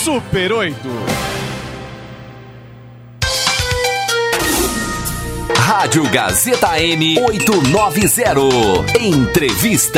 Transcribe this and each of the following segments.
Super 8. Rádio Gazeta M 890. Entrevista.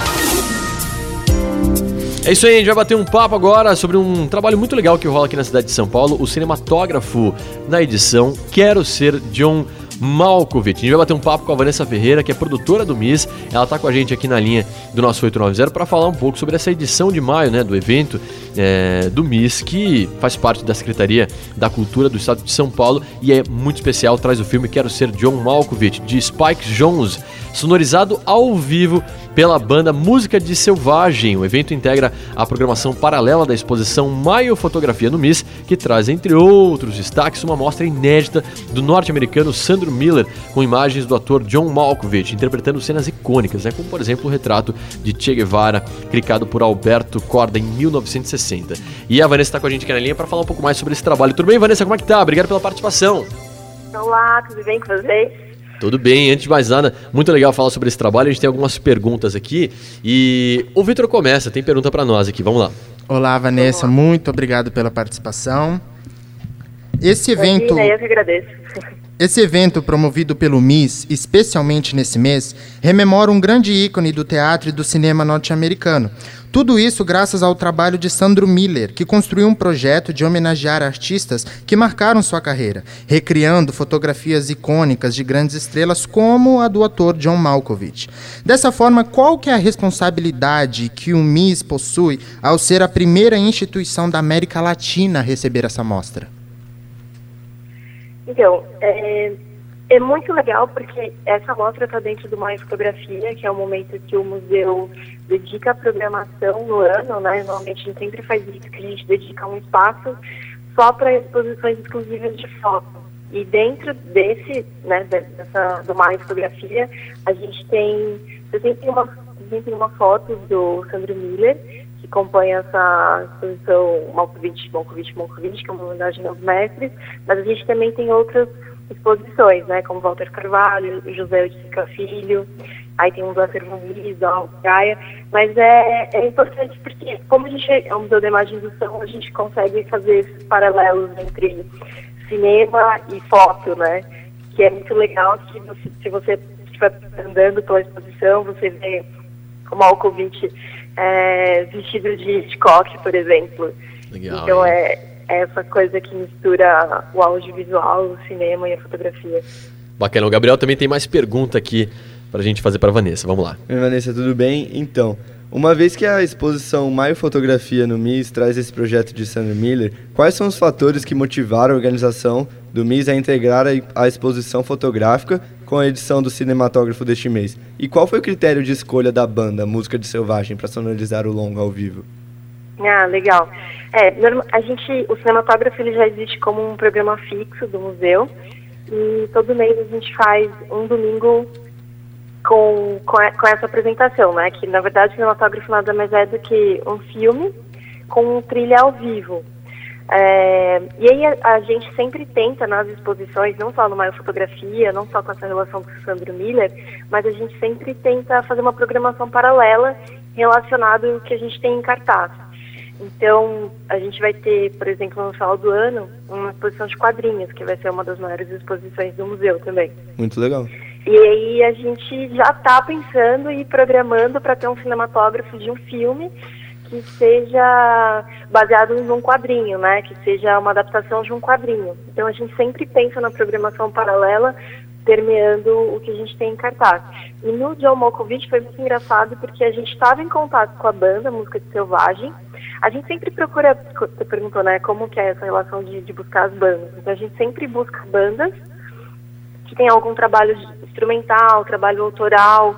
É isso aí, a gente vai bater um papo agora sobre um trabalho muito legal que rola aqui na cidade de São Paulo, o cinematógrafo na edição Quero Ser John Malkovich. A gente vai bater um papo com a Vanessa Ferreira, que é produtora do MIS. Ela tá com a gente aqui na linha do nosso 890 para falar um pouco sobre essa edição de maio, né, do evento do MIS, que faz parte da Secretaria da Cultura do Estado de São Paulo e é muito especial. Traz o filme Quero Ser John Malkovich, de Spike Jonze, sonorizado ao vivo pela banda Música de Selvagem. O evento integra a programação paralela da exposição Maio Fotografia no MIS, que traz, entre outros destaques, uma mostra inédita do norte-americano Sandro Miller, com imagens do ator John Malkovich, interpretando cenas icônicas, né, como, por exemplo, o retrato de Che Guevara, clicado por Alberto Korda em 1960. E a Vanessa está com a gente aqui na linha para falar um pouco mais sobre esse trabalho. Tudo bem, Vanessa? Como é que tá? Obrigado pela participação. Olá, tudo bem com vocês? Tudo bem, antes de mais nada, muito legal falar sobre esse trabalho. A gente tem algumas perguntas aqui e o Vitor começa, tem pergunta para nós aqui, vamos lá. Olá, Vanessa, muito obrigado pela participação. Esse evento... Eu que agradeço. Esse evento, promovido pelo MIS, especialmente nesse mês, rememora um grande ícone do teatro e do cinema norte-americano. Tudo isso graças ao trabalho de Sandro Miller, que construiu um projeto de homenagear artistas que marcaram sua carreira, recriando fotografias icônicas de grandes estrelas como a do ator John Malkovich. Dessa forma, qual que é a responsabilidade que o MIS possui ao ser a primeira instituição da América Latina a receber essa mostra? Então, é muito legal porque essa mostra está dentro do Maio Fotografia, que é o momento que o museu dedica a programação no ano, né? Normalmente a gente sempre faz isso, que a gente dedica um espaço só para exposições exclusivas de foto. E dentro desse, né, do Maio Fotografia, a gente tem uma foto do Sandro Miller, que compõe essa exposição Malkovich, que é uma homenagem aos mestres, mas a gente também tem outras exposições, né, como Walter Carvalho, José Oiticica Filho, aí tem um do Acervo Luiz, da Gaia, mas é importante porque, como a gente é um museu da imagem do som, a gente consegue fazer esses paralelos entre cinema e foto, né, que é muito legal, que se você estiver andando pela exposição, você vê o Malkovich vestido de Hitchcock, por exemplo. Legal, então é essa coisa que mistura o audiovisual, o cinema e a fotografia. Bacana. O Gabriel também tem mais pergunta aqui pra gente fazer pra Vanessa. Vamos lá. Oi, Vanessa, tudo bem? Então, uma vez que a exposição Maio Fotografia no MIS traz esse projeto de Sandro Miller, quais são os fatores que motivaram a organização do MIS a integrar a exposição fotográfica com a edição do cinematógrafo deste mês? E qual foi o critério de escolha da banda Música de Selvagem para sonorizar o longa ao vivo? Ah, legal. O cinematógrafo ele já existe como um programa fixo do museu e todo mês a gente faz um domingo com essa apresentação, né? Que na verdade o cinematógrafo nada mais é do que um filme com trilha ao vivo. E aí a gente sempre tenta nas exposições, não só no Maio Fotografia, não só com essa relação com o Sandro Miller, mas a gente sempre tenta fazer uma programação paralela relacionada ao que a gente tem em cartaz. Então, a gente vai ter, por exemplo, no final do ano, uma exposição de quadrinhos, que vai ser uma das maiores exposições do museu também. Muito legal. E aí a gente já está pensando e programando para ter um cinematógrafo de um filme que seja baseado em um quadrinho, né? Que seja uma adaptação de um quadrinho. Então a gente sempre pensa na programação paralela, permeando o que a gente tem em cartaz. E no John Malkovich foi muito engraçado porque a gente estava em contato com a banda Música de Selvagem. A gente sempre procura, você perguntou, né, como que é essa relação de buscar as bandas. Então a gente sempre busca bandas que tem algum trabalho instrumental, trabalho autoral,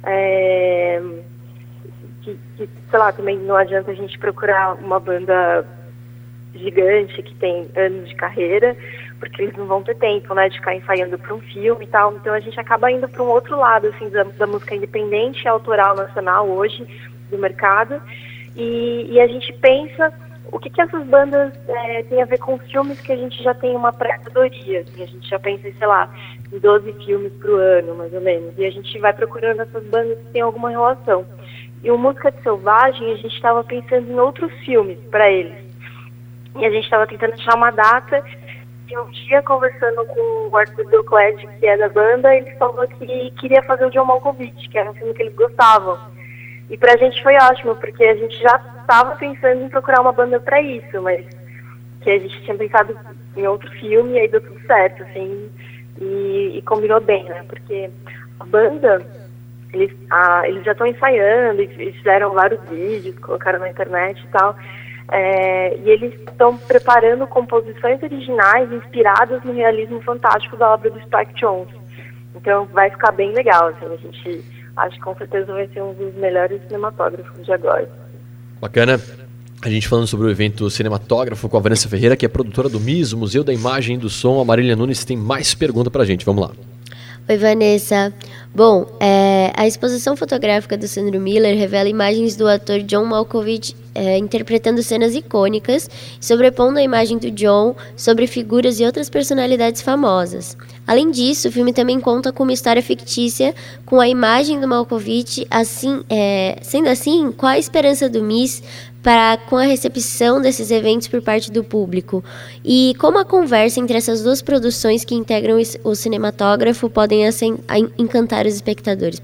que, sei lá, também não adianta a gente procurar uma banda gigante que tem anos de carreira, porque eles não vão ter tempo, né, de ficar ensaiando para um filme e tal. Então a gente acaba indo para um outro lado, assim, da música independente e autoral nacional hoje, do mercado. E a gente pensa o que essas bandas têm a ver com os filmes que a gente já tem uma pré-categoria. Assim, a gente já pensa, sei lá, em 12 filmes pro ano, mais ou menos. E a gente vai procurando essas bandas que têm alguma relação. E o Música de Selvagem, a gente estava pensando em outros filmes para eles. E a gente estava tentando achar uma data. E um dia, conversando com o Arthur Ducled, que é da banda, ele falou que queria fazer o John Malkovich, que era um filme que eles gostavam. E pra gente foi ótimo, porque a gente já estava pensando em procurar uma banda pra isso, mas que a gente tinha pensado em outro filme e aí deu tudo certo, assim, e combinou bem, né? Porque a banda, eles já estão ensaiando, e fizeram vários vídeos, colocaram na internet e tal. E eles estão preparando composições originais inspiradas no realismo fantástico da obra do Spike Jonze. Então vai ficar bem legal, assim, a gente acha que com certeza vai ser um dos melhores cinematógrafos de agora. Bacana. A gente falando sobre o evento Cinematógrafo com a Vanessa Ferreira, que é produtora do MIS, o Museu da Imagem e do Som. A Marília Nunes tem mais pergunta pra gente, vamos lá. Oi, Vanessa. Bom, a exposição fotográfica do Sandro Miller revela imagens do ator John Malkovich interpretando cenas icônicas, sobrepondo a imagem do John sobre figuras e outras personalidades famosas. Além disso, o filme também conta com uma história fictícia com a imagem do Malkovich. Sendo assim, qual a esperança do MIS com a recepção desses eventos por parte do público? E como a conversa entre essas duas produções que integram o cinematógrafo podem encantar os espectadores?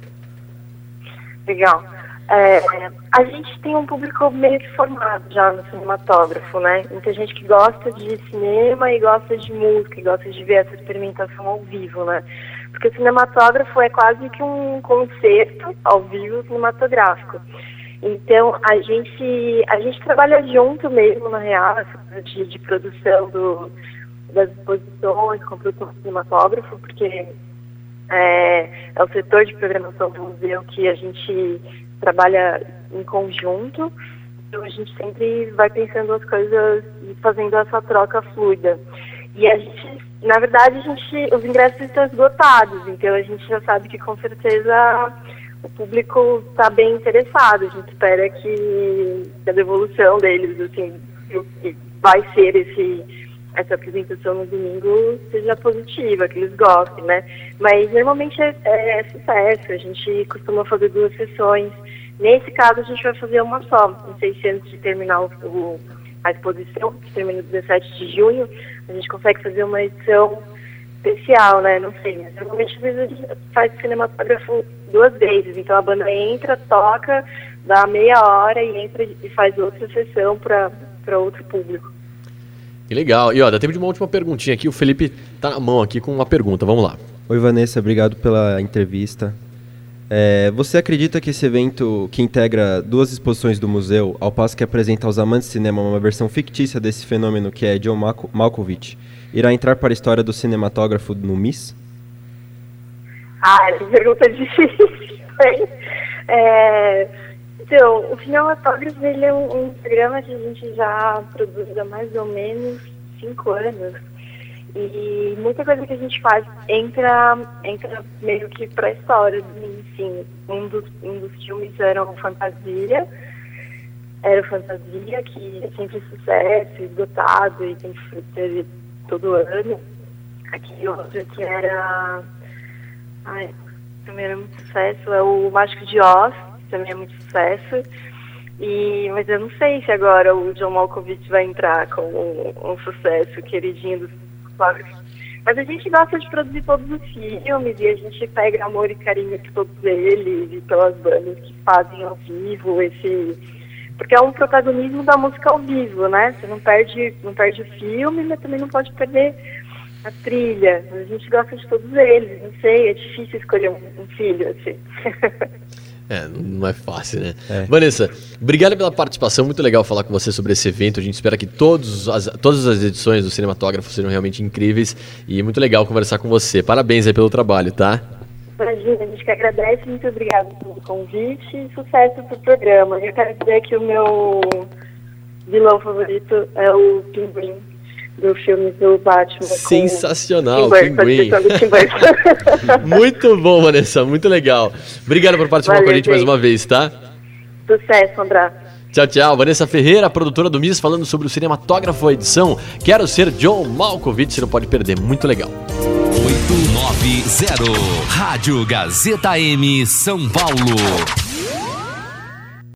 Legal. A gente tem um público meio que formado já no cinematógrafo, né? Muita gente que gosta de cinema e gosta de música, e gosta de ver essa experimentação ao vivo, né? Porque o cinematógrafo é quase que um concerto ao vivo cinematográfico. Então, a gente trabalha junto mesmo, na real, de produção das exposições com produção do cinematógrafo, porque é o setor de programação do museu que a gente trabalha em conjunto. Então, a gente sempre vai pensando as coisas e fazendo essa troca fluida. E a gente, na verdade, os ingressos estão esgotados, então a gente já sabe que com certeza o público está bem interessado. A gente espera que a devolução deles, assim, que vai ser essa apresentação no domingo, seja positiva, que eles gostem, né? Mas normalmente é sucesso, a gente costuma fazer 2 sessões. Nesse caso, a gente vai fazer uma só. Não sei se antes de terminar a exposição, que termina 17 de junho, a gente consegue fazer uma edição especial, né? Não sei, mas normalmente a gente faz cinematógrafo 2 vezes. Então a banda entra, toca, dá meia hora e entra e faz outra sessão para outro público. Que legal. E ó, dá tempo de uma última perguntinha aqui. O Felipe tá na mão aqui com uma pergunta. Vamos lá. Oi, Vanessa. Obrigado pela entrevista. Você acredita que esse evento, que integra 2 exposições do museu, ao passo que apresenta aos amantes de cinema uma versão fictícia desse fenômeno que é John Malkovich, irá entrar para a história do cinematógrafo no MIS? Essa pergunta é difícil. Então, o Cinematógrafo, ele é um programa que a gente já produz há mais ou menos 5 anos. E muita coisa que a gente faz entra meio que para a história do MIS, sim. Um dos filmes era o Fantasia, que é sempre sucesso, esgotado e tem que ter todo ano. Aqui outro que era... também era muito sucesso, é o Mágico de Oz, também é muito sucesso. Mas eu não sei se agora o John Malkovich vai entrar como um sucesso queridinho dos fotógrafos. Mas a gente gosta de produzir todos os filmes e a gente pega amor e carinho de todos eles e pelas bandas que fazem ao vivo porque é um protagonismo da música ao vivo, né? Você não perde o filme, mas também não pode perder a trilha. A gente gosta de todos eles, não sei, é difícil escolher um filho, assim. Não é fácil, né? Vanessa, obrigado pela participação, muito legal falar com você sobre esse evento. A gente espera que todas as edições do Cinematógrafo sejam realmente incríveis e muito legal conversar com você. Parabéns aí pelo trabalho, tá? Imagina, a gente que agradece, muito obrigada pelo convite e sucesso pro programa. Eu quero dizer que o meu vilão favorito é o Pinguim, do filme do Batman. Sensacional, Pinguim. Muito bom, Vanessa, muito legal. Obrigado por participar com a gente mais uma vez, tá? Sucesso, André. Tchau, tchau. Vanessa Ferreira, produtora do MIS, falando sobre o Cinematógrafo, a edição Quero Ser John Malkovich, você não pode perder, muito legal. 890 Rádio Gazeta M, São Paulo.